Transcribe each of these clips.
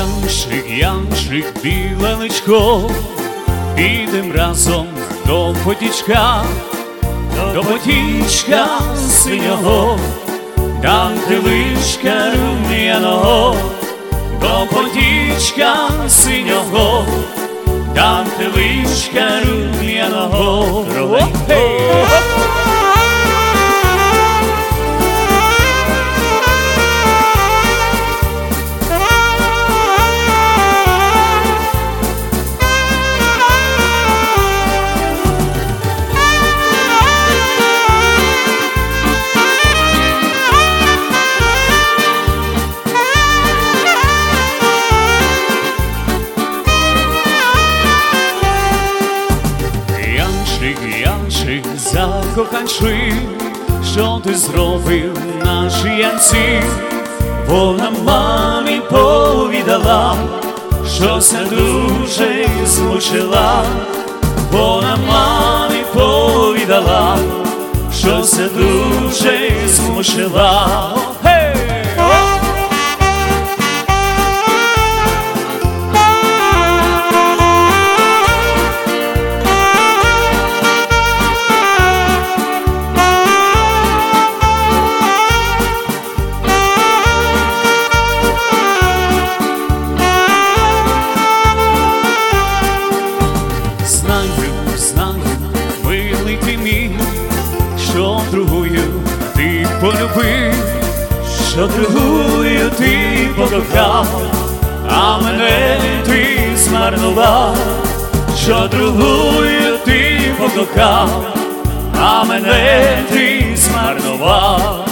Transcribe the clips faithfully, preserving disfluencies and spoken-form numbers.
Яншик, яншик, біле личко, підем разом до потічка, до потічка синього, там криличка рум'яного, до потічка синього, там криличка рум'яного. Яншик, закоханши, що ти зробив наші янці? Вона мамі повідала, що се дуже змучила. Вона мамі повідала, що се дуже змучила. Що другую ти полюбив, що другую ти покохав, а мене ти змарнував. Що другую ти покохав, а мене ти змарнував.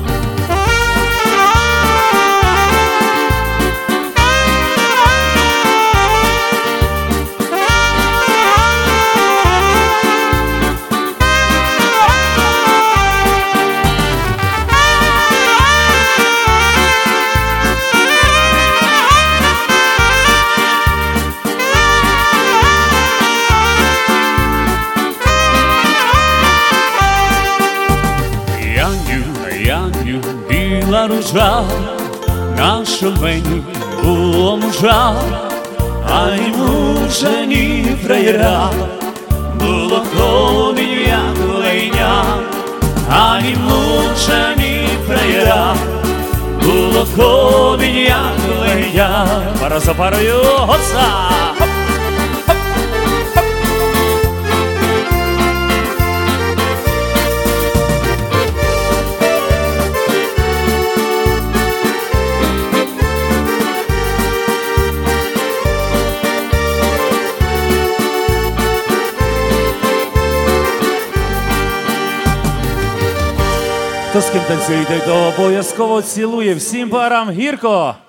Яню, біла ружа, на шумені було мужа, а й мужа, ні фраєра, було ходить, як лейня. А ні мужа, ні фраєра, було ходить, як лейня. Пара за парою, гоца! Хто з ким танцює, то обов'язково цілує. Всім парам гірко!